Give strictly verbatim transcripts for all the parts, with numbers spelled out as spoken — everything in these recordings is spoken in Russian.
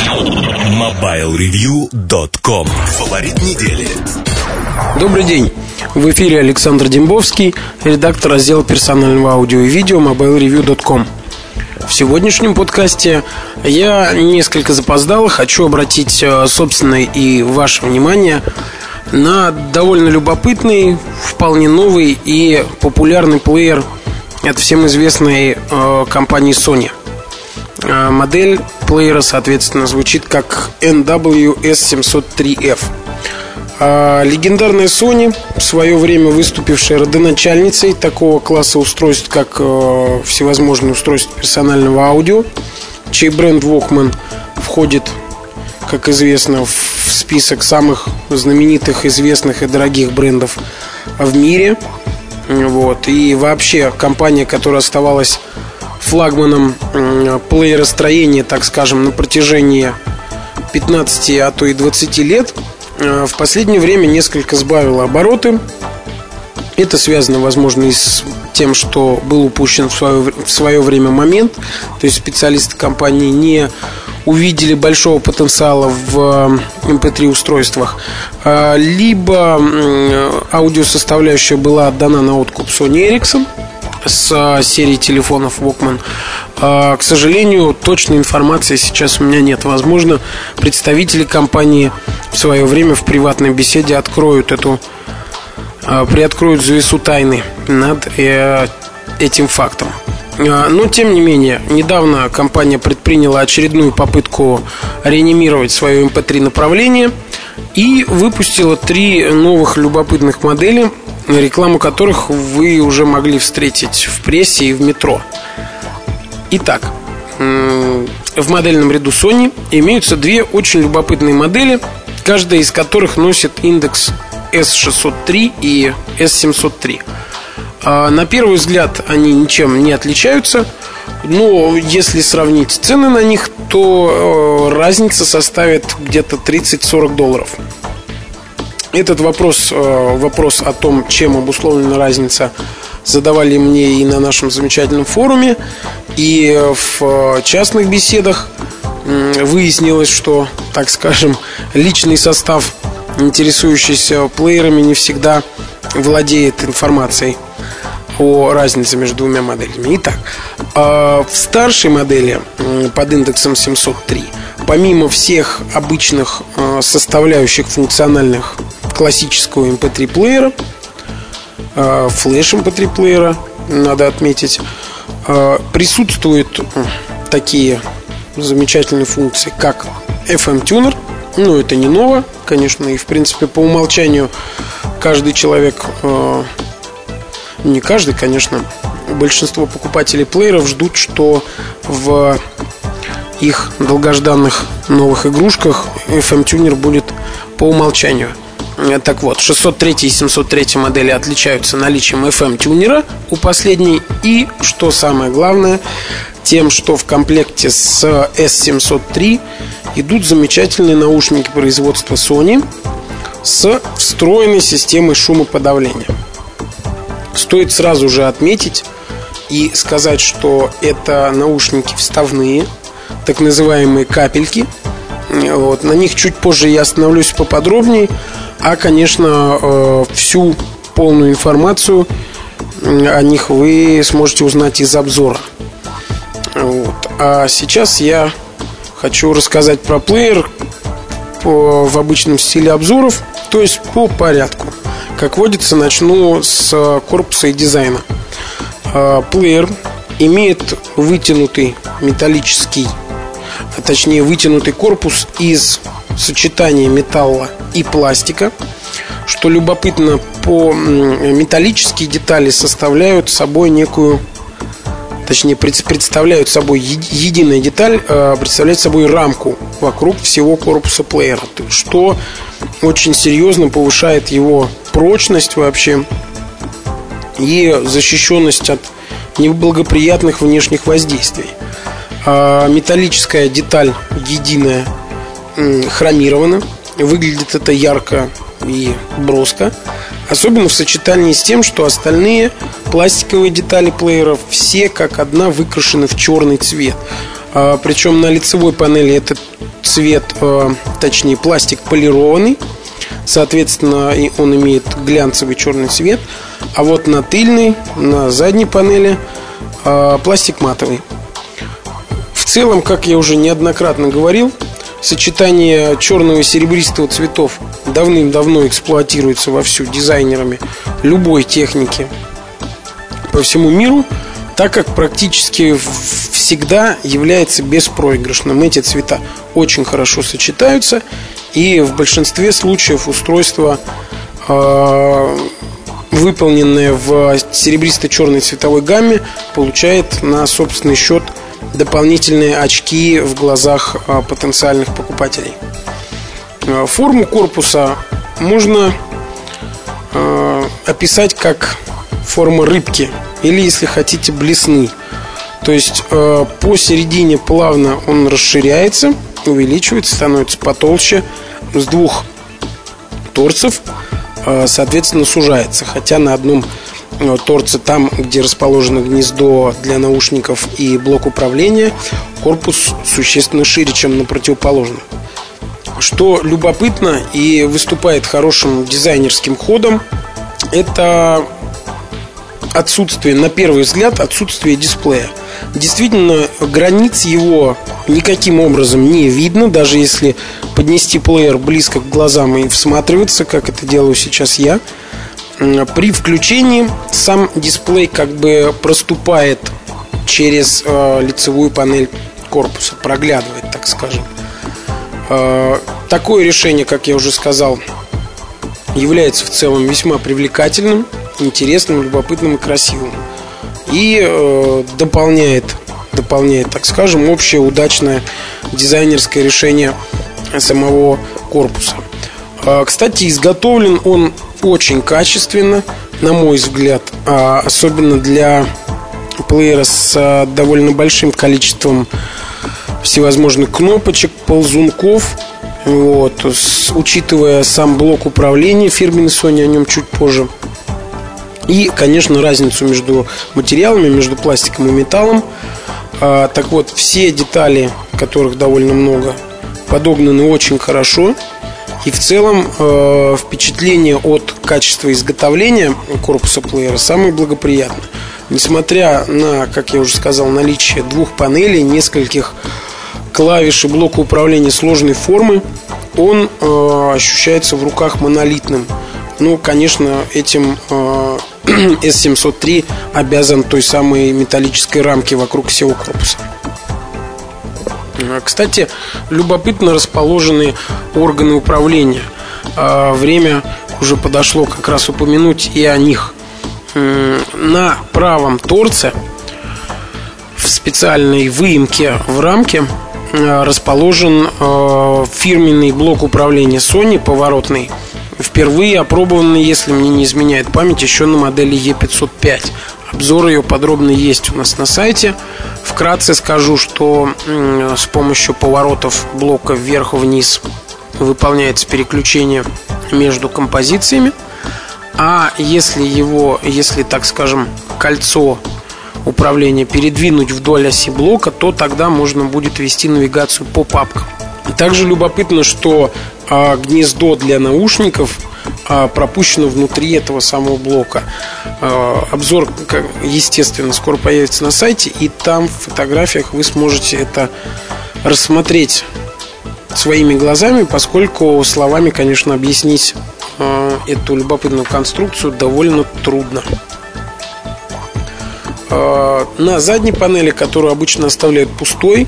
мобайл ревью точка ком. Фаворит недели. Добрый день. В эфире Александр Дембовский, редактор раздела персонального аудио и видео мобайл ревью точка ком. В сегодняшнем подкасте я несколько запоздал. Хочу обратить собственное и ваше внимание на довольно любопытный, вполне новый и популярный плеер от всем известной э, компании Sony. э, Модель плеера, соответственно, звучит как эн дабл ю эс семьсот три эф. э, Легендарная Sony, в свое время выступившая родоначальницей такого класса устройств, как э, всевозможные устройства персонального аудио, чей бренд Walkman входит, как известно, в список самых знаменитых, известных и дорогих брендов в мире. Вот. И вообще компания, которая оставалась флагманом плееростроения, так скажем, на протяжении пятнадцати, а то и двадцати лет, в последнее время несколько сбавила обороты. Это связано, возможно, и с тем, что был упущен в свое, в свое время момент. То есть специалисты компании не увидели большого потенциала в эм пэ три устройствах. Либо аудиосоставляющая была отдана на откуп Sony Ericsson с серии телефонов Walkman. К сожалению, точной информации сейчас у меня нет. Возможно, представители компании в свое время в приватной беседе откроют эту приоткроют завесу тайны над этим фактом. Но, тем не менее, недавно компания предприняла очередную попытку реанимировать свое эм пэ три направление и выпустила три новых любопытных модели, рекламу которых вы уже могли встретить в прессе и в метро. Итак, в модельном ряду Sony имеются две очень любопытные модели, каждая из которых носит индекс эс шестьсот три и эс семьсот три. На первый взгляд они ничем не отличаются, но если сравнить цены на них, то разница составит где-то тридцать-сорок долларов. Этот вопрос, вопрос о том, чем обусловлена разница, задавали мне и на нашем замечательном форуме, и в частных беседах. Выяснилось, что, так скажем, личный состав, интересующийся плеерами, не всегда владеет информацией о разнице между двумя моделями. Итак, в старшей модели под индексом семьсот три, помимо всех обычных составляющих функциональных классического эм пэ три плеера, флеш эм пэ три плеера, надо отметить, присутствуют такие замечательные функции, как эф эм-тюнер. Ну, это не ново, конечно, и, в принципе, по умолчанию каждый человек, э, не каждый, конечно, большинство покупателей плееров ждут, что в их долгожданных новых игрушках эф эм-тюнер будет по умолчанию. Так вот, шестьсот три и семьсот три модели отличаются наличием эф эм-тюнера у последней и, что самое главное, тем, что в комплекте с эс семьсот три идут замечательные наушники производства Sony с встроенной системой шумоподавления. Стоит сразу же отметить и сказать, что это наушники вставные, так называемые капельки. Вот. На них чуть позже я остановлюсь поподробнее. А, конечно, всю полную информацию о них вы сможете узнать из обзора. Вот. А сейчас я хочу рассказать про плеер по, в обычном стиле обзоров, то есть по порядку. Как водится, начну с корпуса и дизайна. Плеер имеет вытянутый металлический, а точнее вытянутый корпус из сочетания металла и пластика. Что любопытно, по металлические детали составляют собой некую, точнее представляют собой единая деталь, представляет собой рамку вокруг всего корпуса плеера, что очень серьезно повышает его прочность вообще и защищенность от неблагоприятных внешних воздействий. Металлическая деталь единая хромирована. Выглядит это ярко и броско, особенно в сочетании с тем, что остальные пластиковые детали плееров все как одна выкрашены в черный цвет. Причем на лицевой панели этот цвет, точнее пластик полированный, соответственно, он имеет глянцевый черный цвет. А вот на тыльной, на задней панели пластик матовый. В целом, как я уже неоднократно говорил, сочетание черного и серебристого цветов давным-давно эксплуатируется вовсю дизайнерами любой техники по всему миру, так как практически всегда является беспроигрышным. Эти цвета очень хорошо сочетаются, и в большинстве случаев устройство, э, выполненное в серебристо-черной цветовой гамме, получает на собственный счет дополнительные очки в глазах э, потенциальных покупателей. Э, форму корпуса можно э, описать как форма рыбки, или, если хотите, блесны. То есть э, посередине плавно он расширяется, увеличивается, становится потолще. С двух торцев, э, соответственно, сужается. Хотя на одном э, торце, там, где расположено гнездо для наушников и блок управления, корпус существенно шире, чем на противоположном. Что любопытно и выступает хорошим дизайнерским ходом, это отсутствие, на первый взгляд, отсутствие дисплея. Действительно, границ его никаким образом не видно, даже если поднести плеер близко к глазам и всматриваться, как это делаю сейчас я. При включении сам дисплей как бы проступает через э, лицевую панель корпуса, проглядывает, так скажем. э, Такое решение, как я уже сказал, является в целом весьма привлекательным, интересным, любопытным и красивым. И э, дополняет, дополняет, так скажем, общее удачное дизайнерское решение самого корпуса. э, Кстати, изготовлен он очень качественно, на мой взгляд, а особенно для плеера с а, довольно большим количеством всевозможных кнопочек, ползунков. Вот, с, учитывая сам блок управления фирменный Sony, о нем чуть позже. И, конечно, разницу между материалами, между пластиком и металлом. а, Так вот, все детали, которых довольно много, подогнаны очень хорошо. И в целом э, впечатление от качества изготовления корпуса плеера самое благоприятное. Несмотря на, как я уже сказал, наличие двух панелей, нескольких клавиш и блока управления сложной формы, он э, ощущается в руках монолитным. Ну, конечно, этим э, эс семьсот три обязан той самой металлической рамке вокруг всего корпуса. Кстати, любопытно расположены органы управления. Время уже подошло как раз упомянуть и о них. На правом торце в специальной выемке в рамке расположен фирменный блок управления Sony поворотный, впервые опробованный, если мне не изменяет память, еще на модели и пятьсот пять. Обзор ее подробно есть у нас на сайте. Вкратце скажу, что с помощью поворотов блока вверх-вниз выполняется переключение между композициями. А если его, если, так скажем, кольцо управления передвинуть вдоль оси блока, то тогда можно будет вести навигацию по папкам. Также любопытно, что а, гнездо для наушников а, пропущено внутри этого самого блока. а, Обзор, как, естественно, скоро появится на сайте, и там в фотографиях вы сможете это рассмотреть своими глазами, поскольку словами, конечно, объяснить а, эту любопытную конструкцию довольно трудно. а, На задней панели, которую обычно оставляют пустой,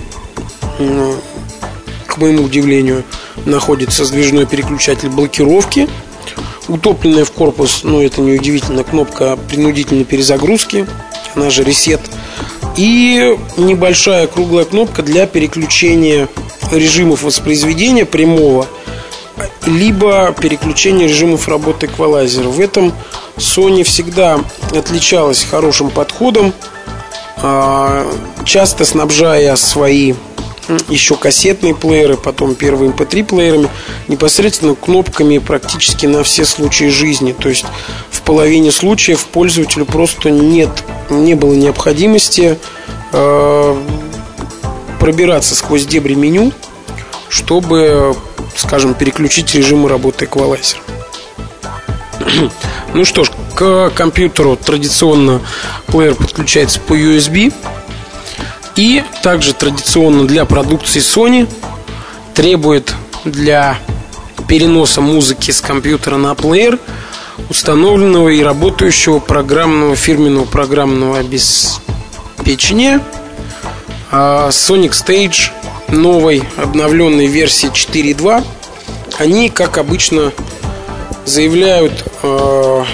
к моему удивлению, находится сдвижной переключатель блокировки, утопленная в корпус, но это не удивительно, кнопка принудительной перезагрузки, она же ресет, и небольшая круглая кнопка для переключения режимов воспроизведения прямого, либо переключения режимов работы эквалайзера. В этом Sony всегда отличалась хорошим подходом, часто снабжая свои еще кассетные плееры, потом первые эм пэ три плеерами непосредственно кнопками практически на все случаи жизни. То есть в половине случаев пользователю просто нет, не было необходимости э, пробираться сквозь дебри меню, чтобы, скажем, переключить режимы работы эквалайзера. Ну что ж, к компьютеру традиционно плеер подключается по ю эс би. И также традиционно для продукции Sony требует для переноса музыки с компьютера на плеер установленного и работающего программного фирменного программного обеспечения Sonic Stage новой обновленной версии четыре точка два. Они, как обычно, заявляют э,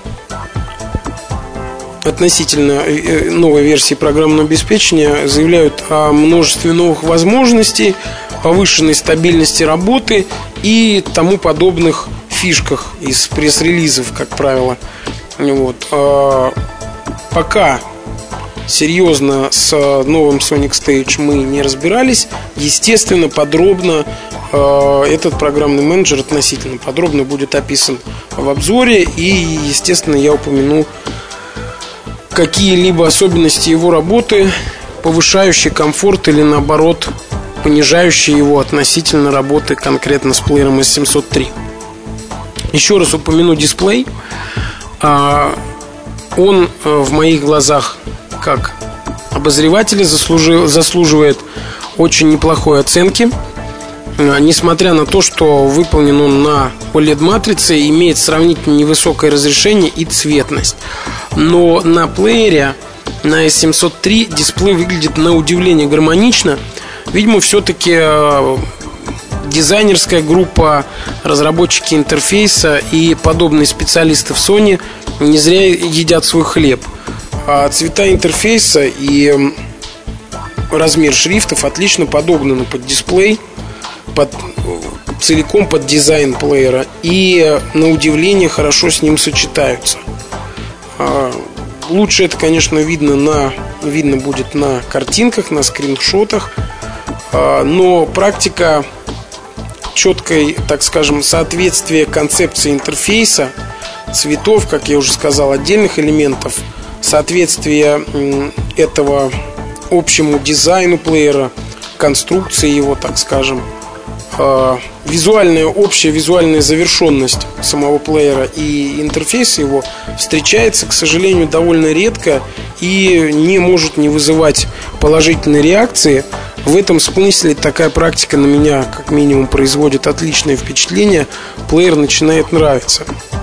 относительно новой версии программного обеспечения, заявляют о множестве новых возможностей, повышенной стабильности работы и тому подобных фишках из пресс-релизов, как правило. Вот. А, пока серьезно с новым Sonic Stage мы не разбирались. Естественно, подробно э, этот программный менеджер относительно подробно будет описан в обзоре. И, естественно, я упомяну какие-либо особенности его работы, повышающие комфорт или, наоборот, понижающие его относительно работы конкретно с плеером эс семьсот три. Еще раз упомяну дисплей. э, Он э, в моих глазах, как обозревателя, заслуживает очень неплохой оценки. Несмотря на то, что выполнен он на о лед матрице, имеет сравнительно невысокое разрешение и цветность. Но на плеере на эс семьсот три дисплей выглядит на удивление гармонично. Видимо, все-таки дизайнерская группа, разработчики интерфейса и подобные специалисты в Sony не зря едят свой хлеб. А цвета интерфейса и размер шрифтов отлично подогнаны под дисплей, под, целиком под дизайн плеера, и на удивление хорошо с ним сочетаются. Лучше это, конечно, видно, на, видно будет на картинках, на скриншотах, но практика четкой, так скажем, соответствия концепции интерфейса, цветов, как я уже сказал, отдельных элементов, соответствие этого общему дизайну плеера, конструкции его, так скажем, визуальная, общая визуальная завершенность самого плеера и интерфейса его встречается, к сожалению, довольно редко и не может не вызывать положительной реакции. В этом смысле такая практика на меня, как минимум, производит отличное впечатление. Плеер начинает нравиться.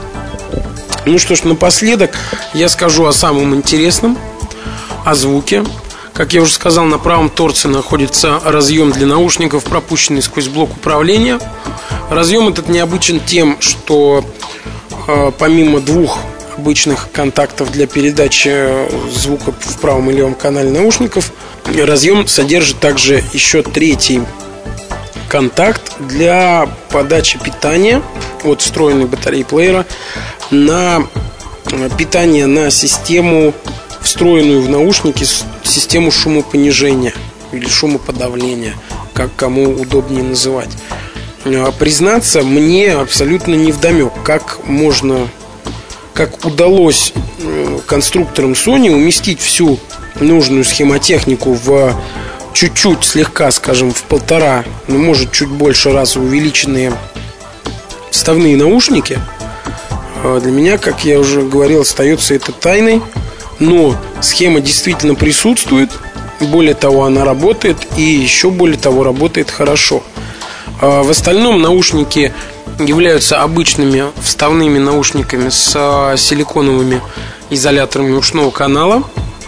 Ну что ж, напоследок я скажу о самом интересном, о звуке. Как я уже сказал, на правом торце находится разъем для наушников, пропущенный сквозь блок управления. Разъем этот необычен тем, что э, помимо двух обычных контактов для передачи звука в правом и левом канале наушников, разъем содержит также еще третий контакт для подачи питания от встроенной батареи плеера на питание на систему, встроенную в наушники, систему шумопонижения или шумоподавления, как кому удобнее называть. Признаться, мне абсолютно невдомек, как можно, как удалось конструкторам Sony уместить всю нужную схемотехнику в чуть-чуть, слегка, скажем, в полтора, ну, может, чуть больше раза увеличенные вставные наушники. Для меня, как я уже говорил, остается это тайной. Но схема действительно присутствует. Более того, она работает. И еще более того, работает хорошо. В остальном наушники являются обычными вставными наушниками с силиконовыми изоляторами ушного канала.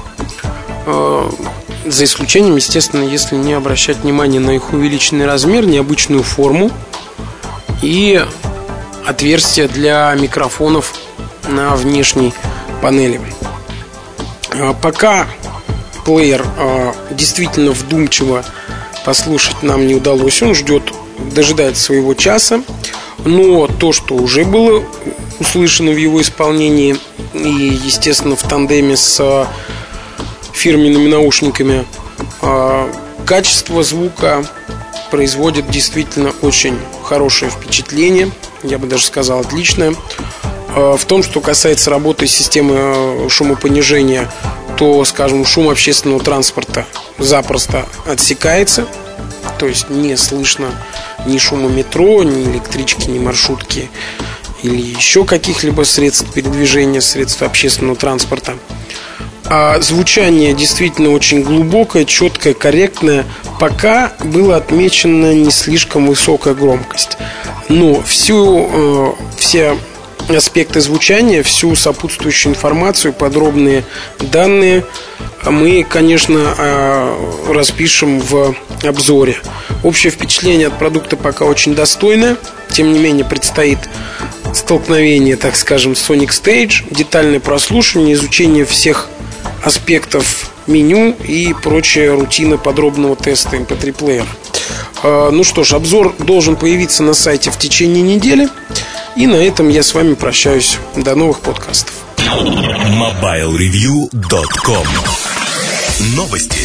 За исключением, естественно, если не обращать внимания на их увеличенный размер, необычную форму и отверстия для микрофонов на внешней панели. Пока плеер действительно вдумчиво послушать нам не удалось. Он ждет, дожидается своего часа. Но то, что уже было услышано в его исполнении, и, естественно, в тандеме с фирменными наушниками, качество звука производит действительно очень хорошее впечатление. Я бы даже сказал, отличное. В том, что касается работы системы шумопонижения, то, скажем, шум общественного транспорта запросто отсекается. То есть не слышно ни шума метро, ни электрички, ни маршрутки или еще каких-либо средств передвижения, средств общественного транспорта. А звучание действительно очень глубокое, четкое, корректное. Пока была отмечена не слишком высокая громкость. Но всю, э, все аспекты звучания, всю сопутствующую информацию, подробные данные мы, конечно, э, распишем в обзоре. Общее впечатление от продукта пока очень достойное. Тем не менее, предстоит столкновение, так скажем, с Sonic Stage, детальное прослушивание, изучение всех аспектов меню и прочая рутина подробного теста эм пэ три плеера. Ну что ж, обзор должен появиться на сайте в течение недели. И на этом я с вами прощаюсь. До новых подкастов. мобайл ревью точка ком. Новости.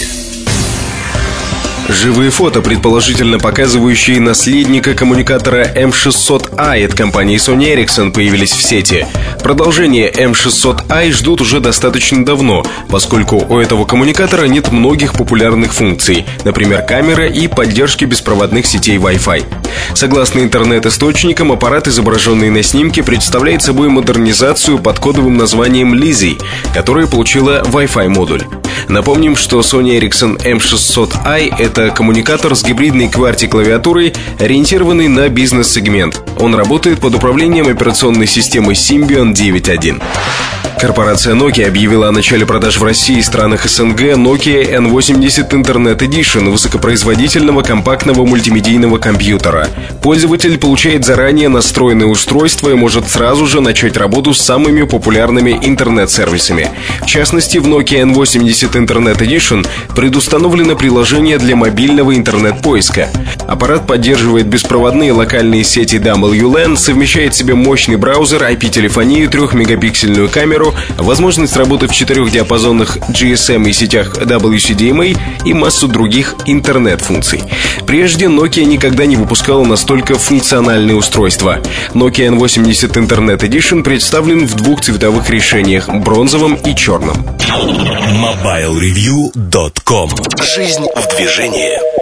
Живые фото, предположительно показывающие наследника коммуникатора эм шестьсот ай от компании Sony Ericsson, появились в сети. Продолжение эм шестьсот ай ждут уже достаточно давно, поскольку у этого коммуникатора нет многих популярных функций, например, камеры и поддержки беспроводных сетей Wi-Fi. Согласно интернет-источникам, аппарат, изображенный на снимке, представляет собой модернизацию под кодовым названием Lizzy, которая получила Wi-Fi модуль. Напомним, что Sony Ericsson эм шестьсот ай — это коммуникатор с гибридной QWERTY-клавиатурой, ориентированный на бизнес-сегмент. Он работает под управлением операционной системы Symbian девять точка один. Корпорация Nokia объявила о начале продаж в России и странах эс эн гэ Nokia эн восемьдесят Internet Edition высокопроизводительного компактного мультимедийного компьютера. Пользователь получает заранее настроенное устройство и может сразу же начать работу с самыми популярными интернет-сервисами. В частности, в Nokia эн восемьдесят Internet Edition предустановлено приложение для мобильного интернет-поиска. Аппарат поддерживает беспроводные локальные сети дабл ю лэн, совмещает в себе мощный браузер, ай пи-телефонию, трехмегапиксельную камеру, возможность работы в четырех диапазонах джи эс эм и сетях дабл ю си ди эм эй и массу других интернет-функций. Прежде Nokia никогда не выпускала настолько функциональные устройства. Nokia эн восемьдесят Internet Edition представлен в двух цветовых решениях – бронзовом и черном. мобайл ревью точка ком. Жизнь в движении.